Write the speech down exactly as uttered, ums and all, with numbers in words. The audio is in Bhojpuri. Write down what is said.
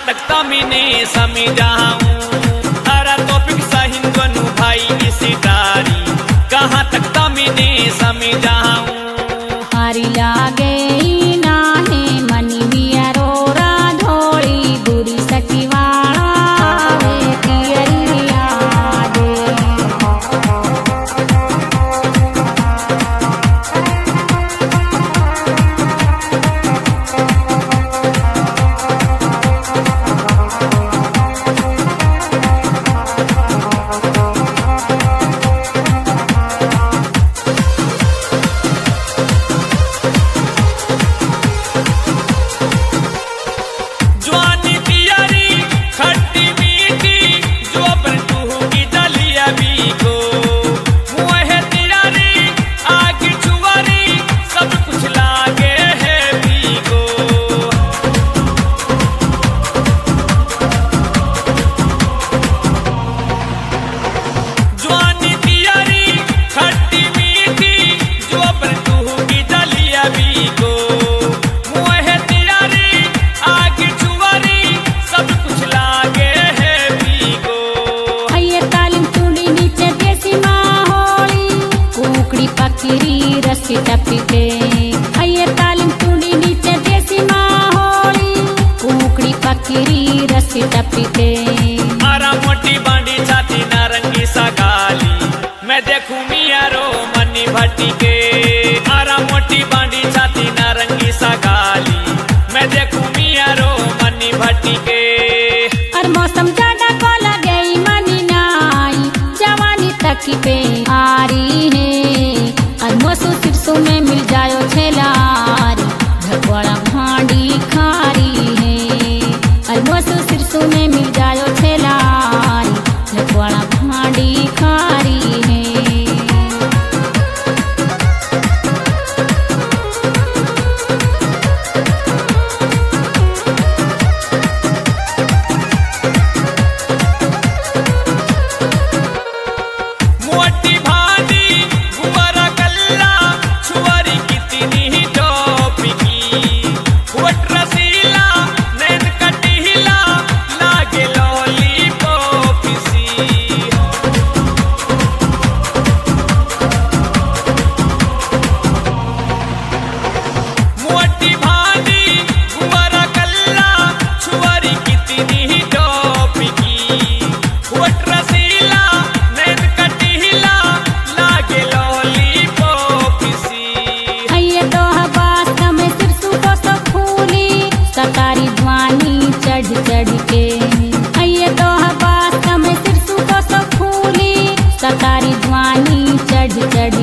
तक तमिने समझाऊं अरा टॉपिक सहिन गनु भाई इसी तारी कहाँ तक तमिने समझाऊं हारी लागे नाहे मनी बिया रोरा धोड़ी बुरी सखीवाड़ा वे पियरिया दे रस्सी टपके आइए तालीम टूडी नीचे देसी माहौली कुकड़ी पकड़ी रस्सी टपके मारा मोटी बांडी छाती नारंगी सा गाली मैं देखूं मिया रो मनी भट्टी के मारा मोटी बांडी छाती नारंगी सा गाली मैं देखूं मिया रो मनी भट्टी के और मौसम ज्यादा को लगे मनी नाई जवानी तक पे आ रही है मसू सिरसों में मिल जायो छेलारी झकवाड़ा भांडी खारी है अलमसू सिरसों में मिल जायो छेलारी झकवाड़ा भांडी खारी है चढ़ के आइए तो हबास में सिरसू को सब फूली सतारी ध्वानी चढ़ चढ़